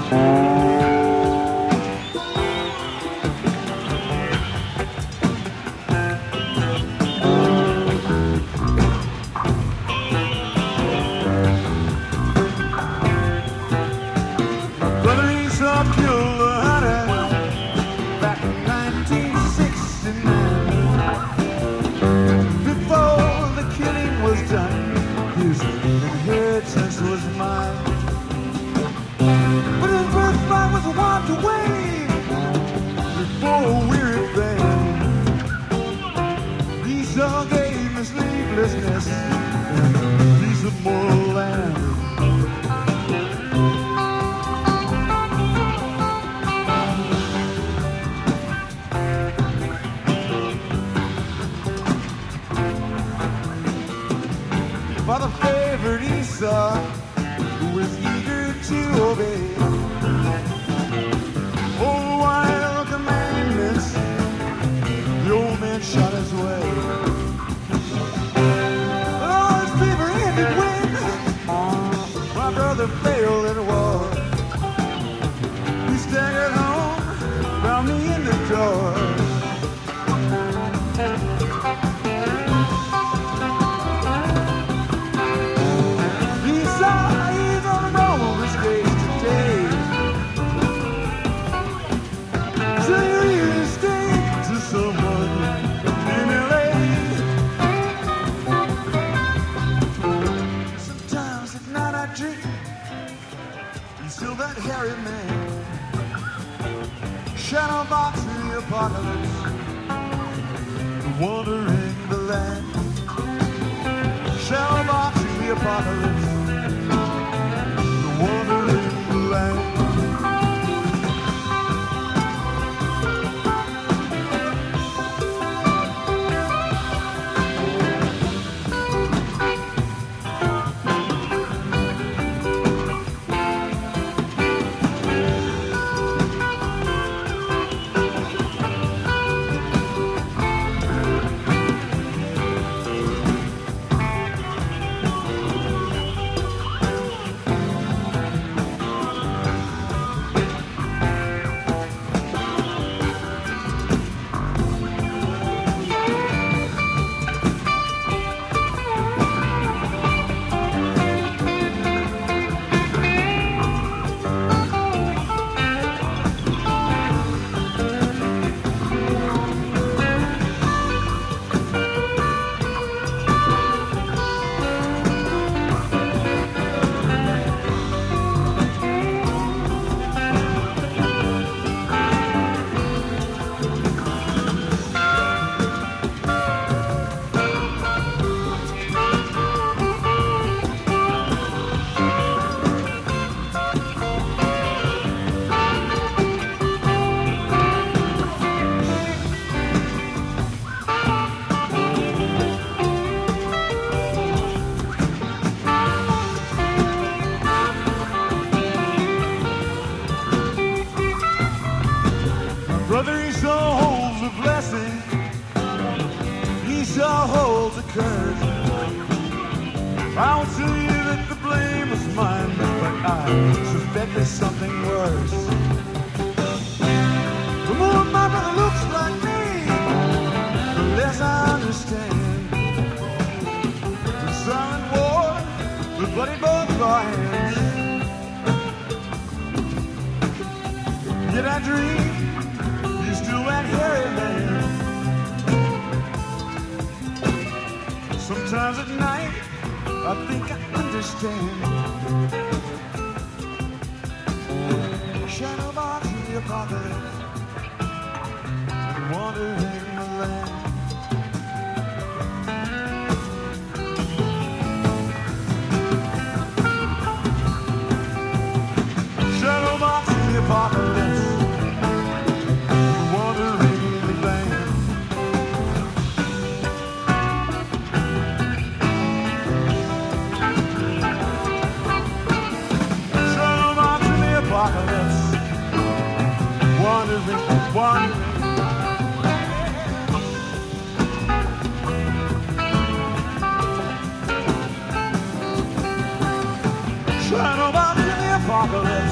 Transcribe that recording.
For the favored Esau, who was eager to obey all the wild commandments, the old man shot his way. But all his fever ended when my brother failed in war. He staggered home, found me in the door. Still that hairy man, shadow box in the apocalypse, wandering the land. Shadow box in the apocalypse, wandering the land. Brother Esau holds a blessing, Esau holds a curse. I'll tell you that the blame is mine, but I suspect there's something worse. The more my brother looks like me, the less I understand. The silent war, the bloody both of our hands. Yet I dream still that hairy man. Sometimes at night I think I understand. Shadow box in the apocalypse, wandering the land. Shadow box in the apocalypse, wandering. Shadow box in the apocalypse.